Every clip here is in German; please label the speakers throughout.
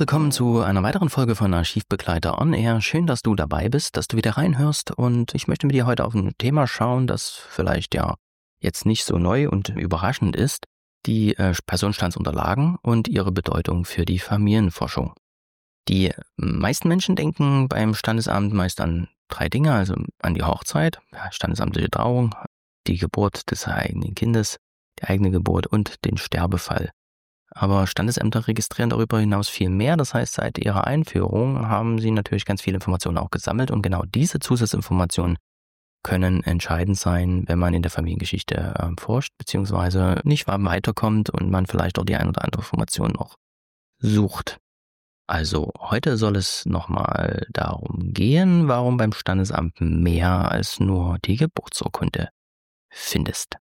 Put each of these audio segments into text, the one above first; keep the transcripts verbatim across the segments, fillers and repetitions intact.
Speaker 1: willkommen zu einer weiteren Folge von Archivbegleiter On Air. Schön, dass du dabei bist, dass du wieder reinhörst, und ich möchte mit dir heute auf ein Thema schauen, das vielleicht ja jetzt nicht so neu und überraschend ist: die äh, Personenstandsunterlagen und ihre Bedeutung für die Familienforschung. Die meisten Menschen denken beim Standesamt meist an drei Dinge, also an die Hochzeit, ja, standesamtliche Trauung, die Geburt des eigenen Kindes, die eigene Geburt und den Sterbefall. Aber Standesämter registrieren darüber hinaus viel mehr. Das heißt, seit ihrer Einführung haben sie natürlich ganz viele Informationen auch gesammelt. Und genau diese Zusatzinformationen können entscheidend sein, wenn man in der Familiengeschichte äh, forscht, beziehungsweise nicht weiterkommt und man vielleicht auch die ein oder andere Information noch sucht. Also heute soll es nochmal darum gehen, warum beim Standesamt mehr als nur die Geburtsurkunde findest.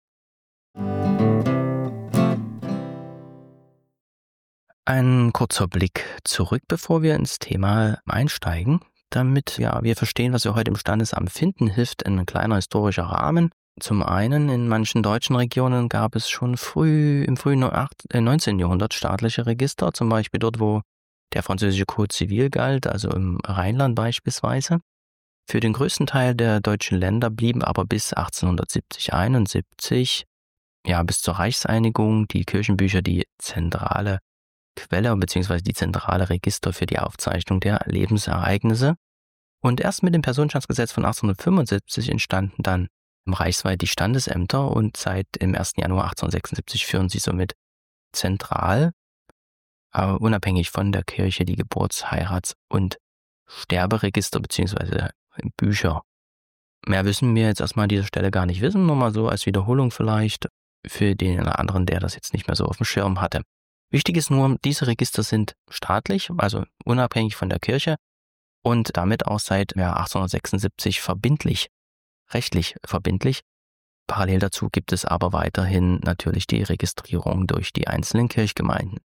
Speaker 1: Ein kurzer Blick zurück, bevor wir ins Thema einsteigen. Damit ja, wir verstehen, was wir heute im Standesamt finden, hilft ein kleiner historischer Rahmen. Zum einen, in manchen deutschen Regionen gab es schon früh im frühen neunzehnten Jahrhundert staatliche Register, zum Beispiel dort, wo der französische Code Civil galt, also im Rheinland beispielsweise. Für den größten Teil der deutschen Länder blieben aber bis achtzehnhundertsiebzig, einundsiebzig, ja bis zur Reichseinigung, die Kirchenbücher die zentrale Quelle bzw. die zentrale Register für die Aufzeichnung der Lebensereignisse. Und erst mit dem Personenstandsgesetz von achtzehnhundertfünfundsiebzig entstanden dann reichsweit die Standesämter, und seit dem ersten Januar achtzehnhundertsechsundsiebzig führen sie somit zentral, aber unabhängig von der Kirche, die Geburts-, Heirats- und Sterberegister bzw. Bücher. Mehr müssen wir jetzt erstmal an dieser Stelle gar nicht wissen, nur mal so als Wiederholung vielleicht für den oder anderen, der das jetzt nicht mehr so auf dem Schirm hatte. Wichtig ist nur, diese Register sind staatlich, also unabhängig von der Kirche, und damit auch seit ja, achtzehnhundertsechsundsiebzig verbindlich, rechtlich verbindlich. Parallel dazu gibt es aber weiterhin natürlich die Registrierung durch die einzelnen Kirchgemeinden.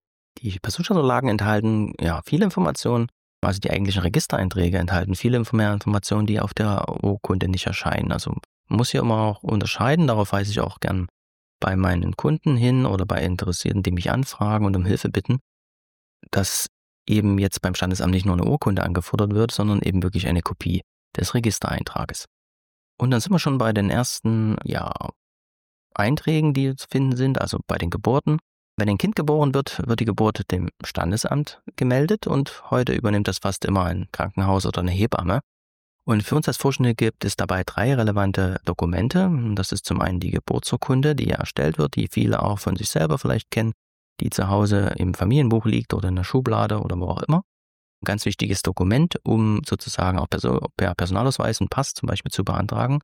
Speaker 1: Die Personenstandsunterlagen enthalten ja viele Informationen, also die eigentlichen Registereinträge enthalten viele mehr Informationen, die auf der Urkunde nicht erscheinen. Also man muss hier immer auch unterscheiden, darauf weise ich auch gern bei meinen Kunden hin oder bei Interessierten, die mich anfragen und um Hilfe bitten, dass eben jetzt beim Standesamt nicht nur eine Urkunde angefordert wird, sondern eben wirklich eine Kopie des Registereintrages. Und dann sind wir schon bei den ersten ja, Einträgen, die zu finden sind, also bei den Geburten. Wenn ein Kind geboren wird, wird die Geburt dem Standesamt gemeldet, und heute übernimmt das fast immer ein Krankenhaus oder eine Hebamme. Und für uns als Forschende gibt es dabei drei relevante Dokumente. Das ist zum einen die Geburtsurkunde, die erstellt wird, die viele auch von sich selber vielleicht kennen, die zu Hause im Familienbuch liegt oder in der Schublade oder wo auch immer. Ein ganz wichtiges Dokument, um sozusagen auch per Personalausweis und Pass zum Beispiel zu beantragen.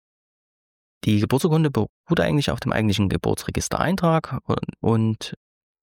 Speaker 1: Die Geburtsurkunde beruht eigentlich auf dem eigentlichen Geburtsregistereintrag, und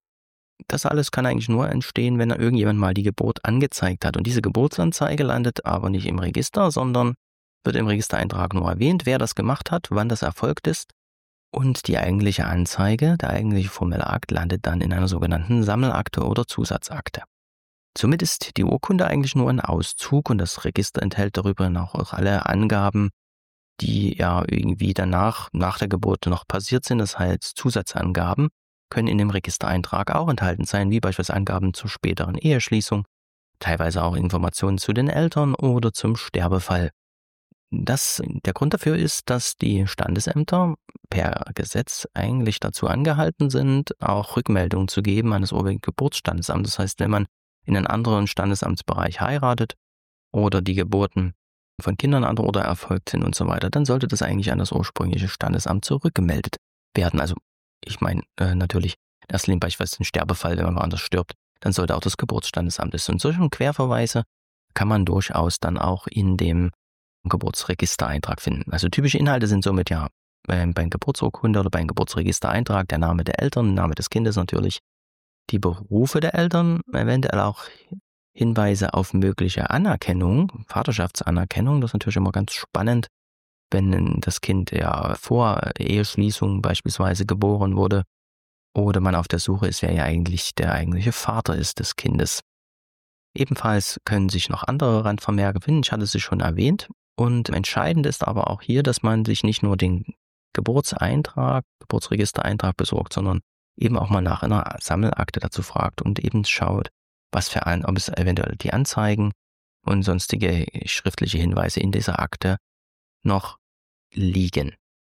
Speaker 1: das alles kann eigentlich nur entstehen, wenn irgendjemand mal die Geburt angezeigt hat. Und diese Geburtsanzeige landet aber nicht im Register, sondern wird im Registereintrag nur erwähnt, wer das gemacht hat, wann das erfolgt ist. Und die eigentliche Anzeige, der eigentliche formelle Akt, landet dann in einer sogenannten Sammelakte oder Zusatzakte. Somit ist die Urkunde eigentlich nur ein Auszug, und das Register enthält darüber hinaus auch alle Angaben, die ja irgendwie danach, nach der Geburt noch passiert sind. Das heißt, Zusatzangaben können in dem Registereintrag auch enthalten sein, wie beispielsweise Angaben zur späteren Eheschließung, teilweise auch Informationen zu den Eltern oder zum Sterbefall. Das, der Grund dafür ist, dass die Standesämter per Gesetz eigentlich dazu angehalten sind, auch Rückmeldungen zu geben an das oberste Geburtsstandesamt. Das heißt, wenn man in einen anderen Standesamtsbereich heiratet oder die Geburten von Kindern andere oder erfolgt sind und so weiter, dann sollte das eigentlich an das ursprüngliche Standesamt zurückgemeldet werden. Also ich meine äh, natürlich, in erster Linie beispielsweise den Sterbefall, wenn man woanders stirbt, dann sollte auch das Geburtsstandesamt ist. Und solche Querverweise kann man durchaus dann auch in dem Geburtsregistereintrag finden. Also typische Inhalte sind somit ja beim, beim Geburtsurkunde oder beim Geburtsregistereintrag der Name der Eltern, der Name des Kindes natürlich, die Berufe der Eltern, eventuell auch Hinweise auf mögliche Anerkennung, Vaterschaftsanerkennung. Das ist natürlich immer ganz spannend, wenn das Kind ja vor Eheschließung beispielsweise geboren wurde oder man auf der Suche ist, wer ja eigentlich der eigentliche Vater ist des Kindes. Ebenfalls können sich noch andere Randvermerke finden, ich hatte sie schon erwähnt. Und entscheidend ist aber auch hier, dass man sich nicht nur den Geburtseintrag, Geburtsregistereintrag besorgt, sondern eben auch mal nach einer Sammelakte dazu fragt und eben schaut, was für ein, ob es eventuell die Anzeigen und sonstige schriftliche Hinweise in dieser Akte noch liegen.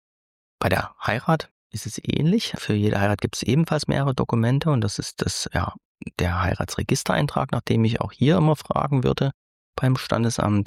Speaker 1: Bei der Heirat ist es ähnlich. Für jede Heirat gibt es ebenfalls mehrere Dokumente und das ist das, ja, der Heiratsregistereintrag, nach dem ich auch hier immer fragen würde beim Standesamt.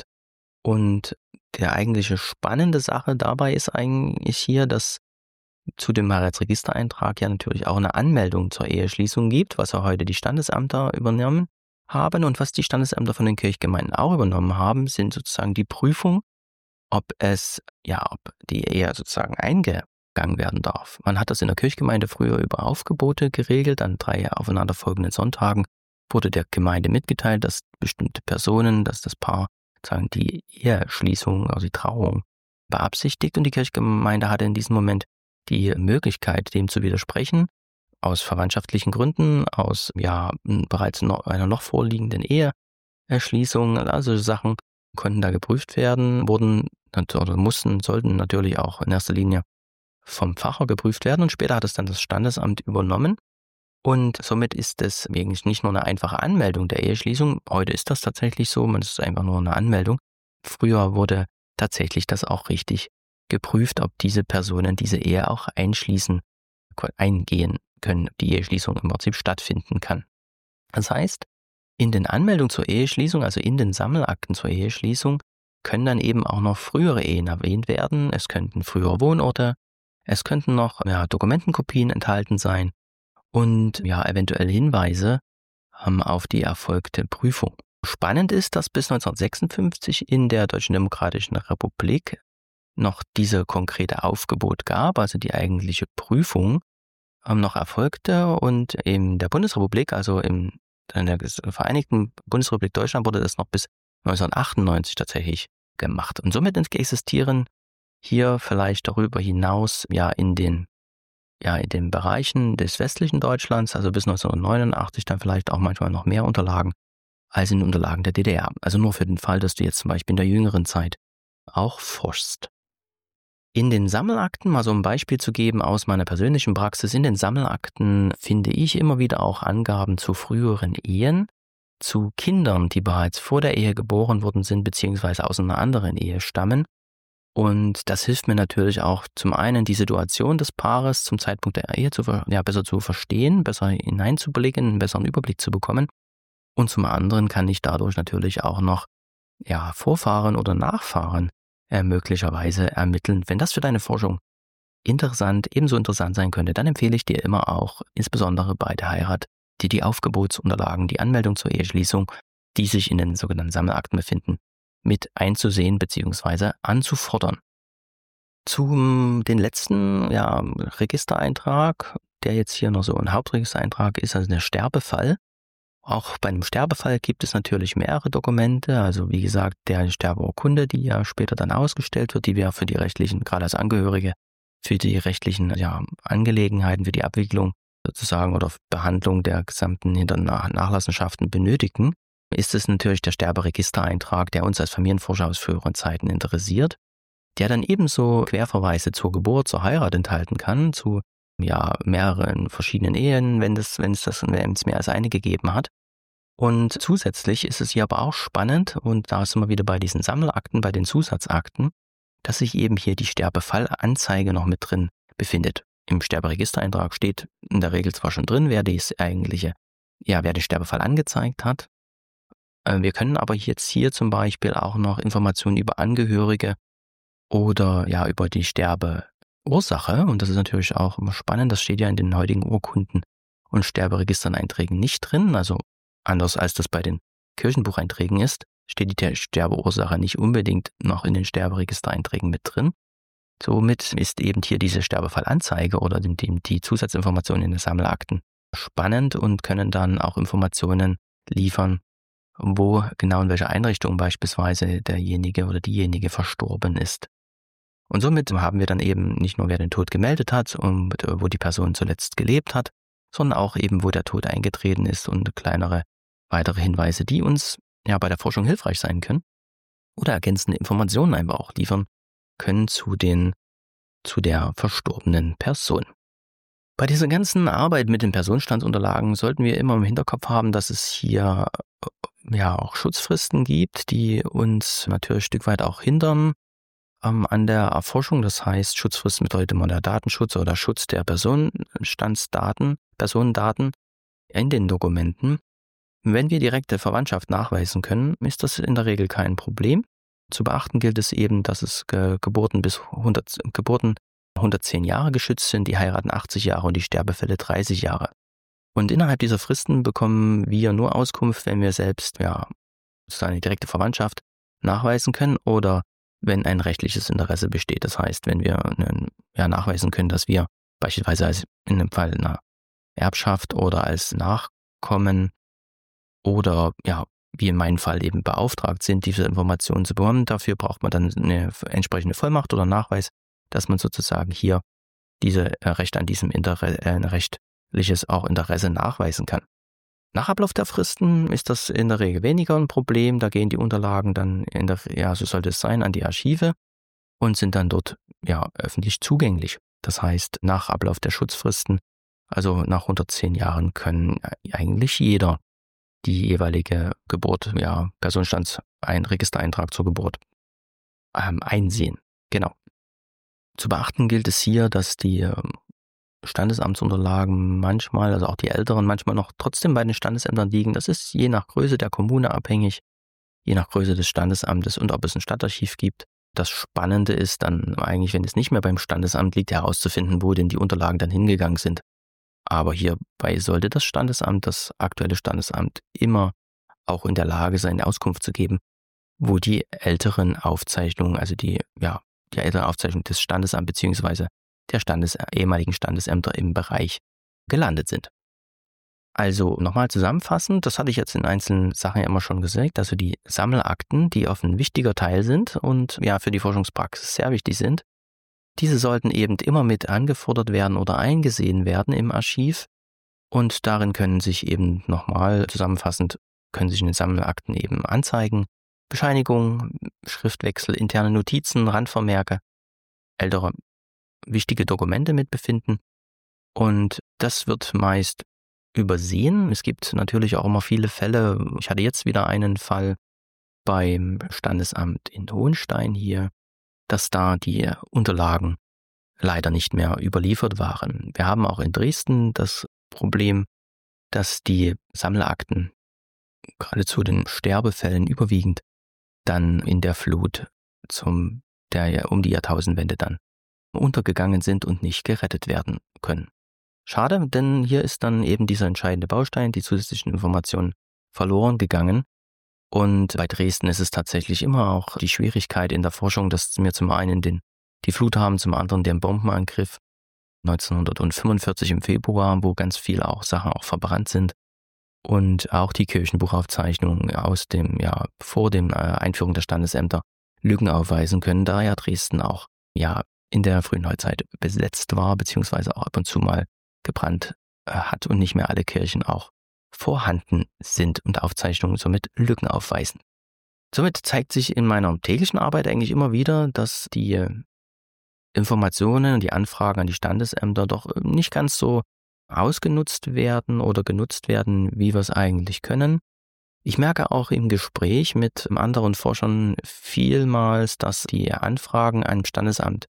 Speaker 1: Und der eigentliche spannende Sache dabei ist eigentlich hier, dass zu dem Heiratsregistereintrag ja natürlich auch eine Anmeldung zur Eheschließung gibt, was ja heute die Standesämter übernommen haben. Und was die Standesämter von den Kirchgemeinden auch übernommen haben, sind sozusagen die Prüfung, ob es, ja, ob die Ehe sozusagen eingegangen werden darf. Man hat das in der Kirchgemeinde früher über Aufgebote geregelt. An drei aufeinanderfolgenden Sonntagen wurde der Gemeinde mitgeteilt, dass bestimmte Personen, dass das Paar sozusagen die Eheschließung, also die Trauung beabsichtigt. Und die Kirchgemeinde hatte in diesem Moment die Möglichkeit, dem zu widersprechen, aus verwandtschaftlichen Gründen, aus ja bereits noch, einer noch vorliegenden Eheschließung, also Sachen konnten da geprüft werden, wurden oder mussten, sollten natürlich auch in erster Linie vom Pfarrer geprüft werden und später hat es dann das Standesamt übernommen und somit ist es eigentlich nicht nur eine einfache Anmeldung der Eheschließung, heute ist das tatsächlich so, man ist einfach nur eine Anmeldung. Früher wurde tatsächlich das auch richtig geprüft, ob diese Personen diese Ehe auch einschließen, eingehen können, ob die Eheschließung im Prinzip stattfinden kann. Das heißt, in den Anmeldungen zur Eheschließung, also in den Sammelakten zur Eheschließung, können dann eben auch noch frühere Ehen erwähnt werden. Es könnten frühere Wohnorte, es könnten noch ja, Dokumentenkopien enthalten sein und ja eventuell Hinweise ähm, auf die erfolgte Prüfung. Spannend ist, dass bis neunzehnhundertsechsundfünfzig in der Deutschen Demokratischen Republik noch diese konkrete Aufgebot gab, also die eigentliche Prüfung ähm, noch erfolgte und in der Bundesrepublik, also im in der Vereinigten Bundesrepublik Deutschland wurde das noch bis neunzehnhundertachtundneunzig tatsächlich gemacht. Und somit existieren hier vielleicht darüber hinaus ja in den, ja in den Bereichen des westlichen Deutschlands, also bis neunzehnhundertneunundachtzig dann vielleicht auch manchmal noch mehr Unterlagen als in den Unterlagen der D D R. Also nur für den Fall, dass du jetzt zum Beispiel in der jüngeren Zeit auch forschst. In den Sammelakten, mal so ein Beispiel zu geben aus meiner persönlichen Praxis, in den Sammelakten finde ich immer wieder auch Angaben zu früheren Ehen, zu Kindern, die bereits vor der Ehe geboren worden sind, beziehungsweise aus einer anderen Ehe stammen. Und das hilft mir natürlich auch zum einen, die Situation des Paares zum Zeitpunkt der Ehe zu, ja, besser zu verstehen, besser hineinzublicken, einen besseren Überblick zu bekommen. Und zum anderen kann ich dadurch natürlich auch noch ja, Vorfahren oder Nachfahren äh, möglicherweise ermitteln. Wenn das für deine Forschung interessant, ebenso interessant sein könnte, dann empfehle ich dir immer auch, insbesondere bei der Heirat, die die Aufgebotsunterlagen, die Anmeldung zur Eheschließung, die sich in den sogenannten Sammelakten befinden, mit einzusehen bzw. anzufordern. Zum den letzten ja, Registereintrag, der jetzt hier noch so ein Hauptregistereintrag ist, also der Sterbefall. Auch bei einem Sterbefall gibt es natürlich mehrere Dokumente, also wie gesagt, der Sterbeurkunde, die ja später dann ausgestellt wird, die wir für die rechtlichen, gerade als Angehörige, für die rechtlichen ja, Angelegenheiten, für die Abwicklung sozusagen oder Behandlung der gesamten Nachlassenschaften benötigen, ist es natürlich der Sterberegistereintrag, der uns als Familienforscher aus früheren Zeiten interessiert, der dann ebenso Querverweise zur Geburt, zur Heirat enthalten kann, zu ja, mehreren verschiedenen Ehen, wenn das, wenn es das wenn es mehr als eine gegeben hat. Und zusätzlich ist es hier aber auch spannend, und da sind wir wieder bei diesen Sammelakten, bei den Zusatzakten, dass sich eben hier die Sterbefallanzeige noch mit drin befindet. Im Sterberegistereintrag steht in der Regel zwar schon drin, wer das eigentliche, ja, wer den Sterbefall angezeigt hat. Wir können aber jetzt hier zum Beispiel auch noch Informationen über Angehörige oder ja über die Sterbeursache, und das ist natürlich auch immer spannend, das steht ja in den heutigen Urkunden und Sterberegistereinträgen nicht drin, also anders als das bei den Kirchenbucheinträgen ist, steht die Sterbeursache nicht unbedingt noch in den Sterberegistereinträgen mit drin. Somit ist eben hier diese Sterbefallanzeige oder die, die Zusatzinformationen in den Sammelakten spannend und können dann auch Informationen liefern, wo genau in welcher Einrichtung beispielsweise derjenige oder diejenige verstorben ist. Und somit haben wir dann eben nicht nur, wer den Tod gemeldet hat und wo die Person zuletzt gelebt hat, sondern auch eben, wo der Tod eingetreten ist und kleinere weitere Hinweise, die uns ja bei der Forschung hilfreich sein können oder ergänzende Informationen einfach auch liefern können zu den, zu der verstorbenen Person. Bei dieser ganzen Arbeit mit den Personenstandsunterlagen sollten wir immer im Hinterkopf haben, dass es hier äh, ja auch Schutzfristen gibt, die uns natürlich ein Stück weit auch hindern ähm, an der Erforschung. Das heißt, Schutzfristen bedeutet immer der Datenschutz oder Schutz der Personenstandsdaten, Personendaten in den Dokumenten. Wenn wir direkte Verwandtschaft nachweisen können, ist das in der Regel kein Problem. Zu beachten gilt es eben, dass es Ge- Geburten bis hundert Geburten hundertzehn Jahre geschützt sind, die heiraten achtzig Jahre und die Sterbefälle dreißig Jahre. Und innerhalb dieser Fristen bekommen wir nur Auskunft, wenn wir selbst ja sozusagen eine direkte Verwandtschaft nachweisen können oder wenn ein rechtliches Interesse besteht. Das heißt, wenn wir einen, ja, nachweisen können, dass wir beispielsweise als in einem Fall einer Erbschaft oder als Nachkommen oder ja, wie in meinem Fall eben beauftragt sind, diese Informationen zu bekommen. Dafür braucht man dann eine entsprechende Vollmacht oder Nachweis, dass man sozusagen hier diese äh, Recht an diesem Interesse, äh, rechtliches auch Interesse nachweisen kann. Nach Ablauf der Fristen ist das in der Regel weniger ein Problem. Da gehen die Unterlagen dann in der, ja, so sollte es sein, an die Archive und sind dann dort ja öffentlich zugänglich. Das heißt, nach Ablauf der Schutzfristen, also nach hundertzehn Jahren, können eigentlich jeder die jeweilige Geburt, ja, Personenstands, ein Registereintrag zur Geburt ähm, einsehen. Genau. Zu beachten gilt es hier, dass die ähm, Standesamtsunterlagen manchmal, also auch die älteren, manchmal noch trotzdem bei den Standesämtern liegen. Das ist je nach Größe der Kommune abhängig, je nach Größe des Standesamtes und ob es ein Stadtarchiv gibt. Das Spannende ist dann eigentlich, wenn es nicht mehr beim Standesamt liegt, herauszufinden, wo denn die Unterlagen dann hingegangen sind. Aber hierbei sollte das Standesamt, das aktuelle Standesamt, immer auch in der Lage sein, Auskunft zu geben, wo die älteren Aufzeichnungen, also die, ja, die älteren Aufzeichnungen des Standesamts bzw. der Standes, ehemaligen Standesämter im Bereich gelandet sind. Also nochmal zusammenfassend, das hatte ich jetzt in einzelnen Sachen ja immer schon gesagt, also die Sammelakten, die oft ein wichtiger Teil sind und ja für die Forschungspraxis sehr wichtig sind, diese sollten eben immer mit angefordert werden oder eingesehen werden im Archiv und darin können sich eben nochmal zusammenfassend, können sich in den Sammelakten eben Anzeigen, Bescheinigungen, Schriftwechsel, interne Notizen, Randvermerke, ältere wichtige Dokumente mit befinden und das wird meist übersehen. Es gibt natürlich auch immer viele Fälle, ich hatte jetzt wieder einen Fall beim Standesamt in Hohenstein hier, dass da die Unterlagen leider nicht mehr überliefert waren. Wir haben auch in Dresden das Problem, dass die Sammelakten gerade zu den Sterbefällen überwiegend dann in der Flut zum, der um die Jahrtausendwende dann untergegangen sind und nicht gerettet werden können. Schade, denn hier ist dann eben dieser entscheidende Baustein, die zusätzlichen Informationen, verloren gegangen. Und bei Dresden ist es tatsächlich immer auch die Schwierigkeit in der Forschung, dass wir zum einen den, die Flut haben, zum anderen den Bombenangriff neunzehnhundertfünfundvierzig im Februar, wo ganz viele auch Sachen auch verbrannt sind. Und auch die Kirchenbuchaufzeichnungen aus dem, ja, vor dem äh, Einführung der Standesämter Lücken aufweisen können, da ja Dresden auch, ja, in der frühen Neuzeit besetzt war, beziehungsweise auch ab und zu mal gebrannt äh, hat und nicht mehr alle Kirchen auch vorhanden sind und Aufzeichnungen somit Lücken aufweisen. Somit zeigt sich in meiner täglichen Arbeit eigentlich immer wieder, dass die Informationen und die Anfragen an die Standesämter doch nicht ganz so ausgenutzt werden oder genutzt werden, wie wir es eigentlich können. Ich merke auch im Gespräch mit anderen Forschern vielmals, dass die Anfragen an Standesamt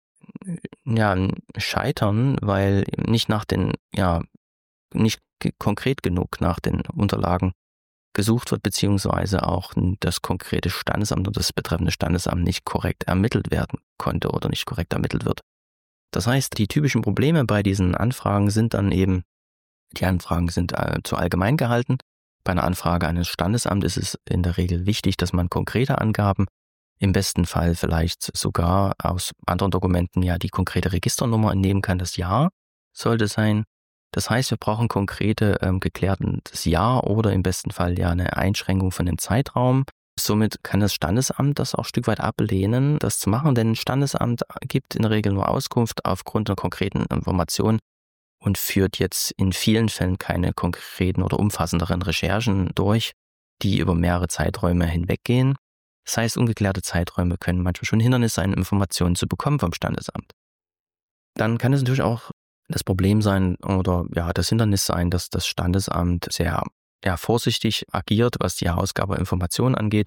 Speaker 1: ja, scheitern, weil nicht nach den, ja, nicht konkret genug nach den Unterlagen gesucht wird, beziehungsweise auch das konkrete Standesamt und das betreffende Standesamt nicht korrekt ermittelt werden konnte oder nicht korrekt ermittelt wird. Das heißt, die typischen Probleme bei diesen Anfragen sind dann eben, die Anfragen sind äh, zu allgemein gehalten. Bei einer Anfrage an das Standesamt ist es in der Regel wichtig, dass man konkrete Angaben, im besten Fall vielleicht sogar aus anderen Dokumenten ja die konkrete Registernummer entnehmen kann. Das Jahr sollte sein. Das heißt, wir brauchen konkrete, ähm, geklärtes Jahr oder im besten Fall ja eine Einschränkung von dem Zeitraum. Somit kann das Standesamt das auch ein Stück weit ablehnen, das zu machen, denn ein Standesamt gibt in der Regel nur Auskunft aufgrund einer konkreten Information und führt jetzt in vielen Fällen keine konkreten oder umfassenderen Recherchen durch, die über mehrere Zeiträume hinweggehen. Das heißt, ungeklärte Zeiträume können manchmal schon ein Hindernis sein, Informationen zu bekommen vom Standesamt. Dann kann es natürlich auch das Problem sein oder ja das Hindernis sein, dass das Standesamt sehr ja, vorsichtig agiert, was die Herausgabe Informationen angeht.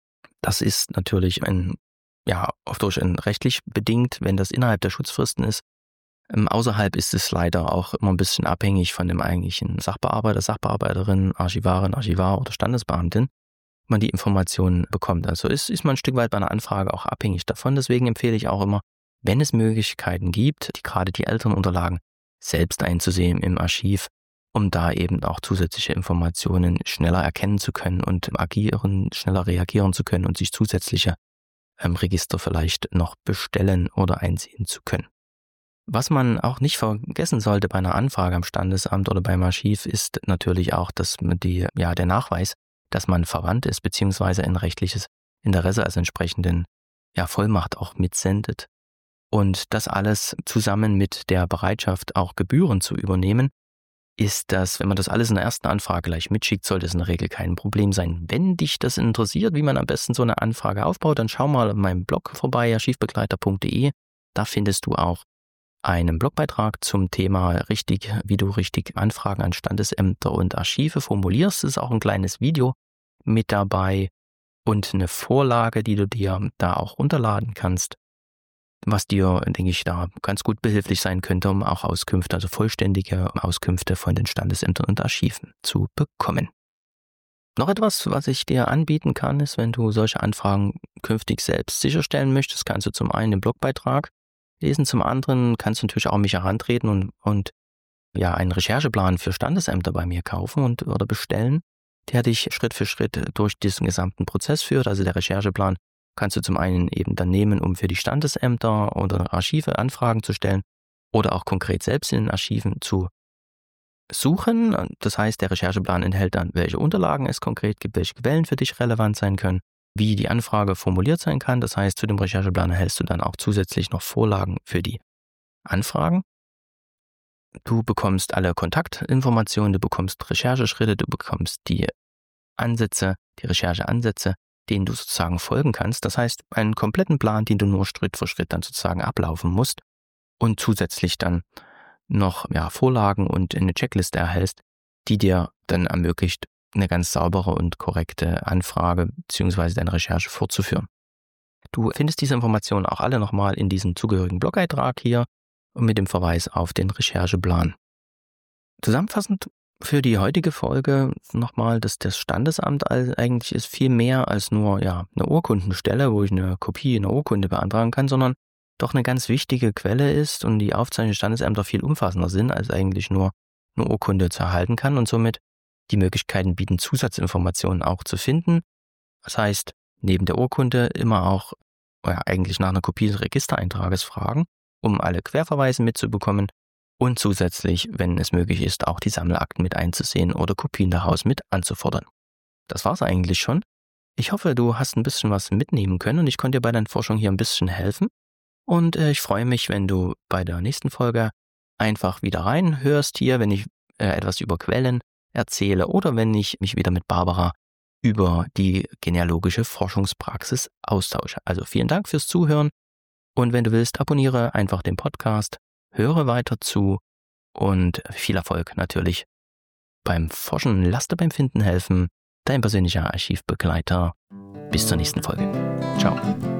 Speaker 1: Das ist natürlich ein, ja, oft durch ein rechtlich bedingt, wenn das innerhalb der Schutzfristen ist. Ähm, außerhalb ist es leider auch immer ein bisschen abhängig von dem eigentlichen Sachbearbeiter, Sachbearbeiterin, Archivarin, Archivar oder Standesbeamtin, man die Informationen bekommt. Also ist, ist man ein Stück weit bei einer Anfrage auch abhängig davon. Deswegen empfehle ich auch immer, wenn es Möglichkeiten gibt, die gerade die älteren Unterlagen selbst einzusehen im Archiv, um da eben auch zusätzliche Informationen schneller erkennen zu können und agieren, schneller reagieren zu können und sich zusätzliche ähm, Register vielleicht noch bestellen oder einsehen zu können. Was man auch nicht vergessen sollte bei einer Anfrage am Standesamt oder beim Archiv, ist natürlich auch, dass die, ja, der Nachweis, dass man verwandt ist, beziehungsweise ein rechtliches Interesse als entsprechenden ja, Vollmacht auch mitsendet. Und das alles zusammen mit der Bereitschaft, auch Gebühren zu übernehmen, ist das, wenn man das alles in der ersten Anfrage gleich mitschickt, sollte es in der Regel kein Problem sein. Wenn dich das interessiert, wie man am besten so eine Anfrage aufbaut, dann schau mal auf meinem Blog vorbei, archivbegleiter punkt de. Da findest du auch einen Blogbeitrag zum Thema richtig, wie du richtig Anfragen an Standesämter und Archive formulierst. Es ist auch ein kleines Video mit dabei und eine Vorlage, die du dir da auch runterladen kannst, was dir, denke ich, da ganz gut behilflich sein könnte, um auch Auskünfte, also vollständige Auskünfte von den Standesämtern und Archiven zu bekommen. Noch etwas, was ich dir anbieten kann, ist, wenn du solche Anfragen künftig selbst sicherstellen möchtest, kannst du zum einen den Blogbeitrag lesen, zum anderen kannst du natürlich auch an mich herantreten und, und ja, einen Rechercheplan für Standesämter bei mir kaufen und oder bestellen, der dich Schritt für Schritt durch diesen gesamten Prozess führt. Also der Rechercheplan kannst du zum einen eben dann nehmen, um für die Standesämter oder Archive Anfragen zu stellen oder auch konkret selbst in den Archiven zu suchen. Das heißt, der Rechercheplan enthält dann, welche Unterlagen es konkret gibt, welche Quellen für dich relevant sein können, wie die Anfrage formuliert sein kann. Das heißt, zu dem Rechercheplan erhältst du dann auch zusätzlich noch Vorlagen für die Anfragen. Du bekommst alle Kontaktinformationen, du bekommst Rechercheschritte, du bekommst die Ansätze, die Rechercheansätze, denen du sozusagen folgen kannst. Das heißt, einen kompletten Plan, den du nur Schritt für Schritt dann sozusagen ablaufen musst und zusätzlich dann noch ja, Vorlagen und eine Checkliste erhältst, die dir dann ermöglicht, eine ganz saubere und korrekte Anfrage bzw. deine Recherche fortzuführen. Du findest diese Informationen auch alle nochmal in diesem zugehörigen Blog-Eintrag hier und mit dem Verweis auf den Rechercheplan. Zusammenfassend für die heutige Folge nochmal, dass das Standesamt eigentlich ist viel mehr als nur ja, eine Urkundenstelle, wo ich eine Kopie einer Urkunde beantragen kann, sondern doch eine ganz wichtige Quelle ist und die Aufzeichnungen Standesämter viel umfassender sind, als eigentlich nur eine Urkunde zu erhalten kann und somit die Möglichkeiten bieten, Zusatzinformationen auch zu finden. Das heißt, neben der Urkunde immer auch ja, eigentlich nach einer Kopie des Registereintrages fragen, um alle Querverweise mitzubekommen und zusätzlich, wenn es möglich ist, auch die Sammelakten mit einzusehen oder Kopien daraus mit anzufordern. Das war's eigentlich schon. Ich hoffe, du hast ein bisschen was mitnehmen können und ich konnte dir bei deiner Forschung hier ein bisschen helfen. Und äh, ich freue mich, wenn du bei der nächsten Folge einfach wieder reinhörst hier, wenn ich äh, etwas über Quellen erzähle oder wenn ich mich wieder mit Barbara über die genealogische Forschungspraxis austausche. Also vielen Dank fürs Zuhören und wenn du willst, abonniere einfach den Podcast, höre weiter zu und viel Erfolg natürlich beim Forschen. Lass dir beim Finden helfen. Dein persönlicher Archivbegleiter. Bis zur nächsten Folge. Ciao.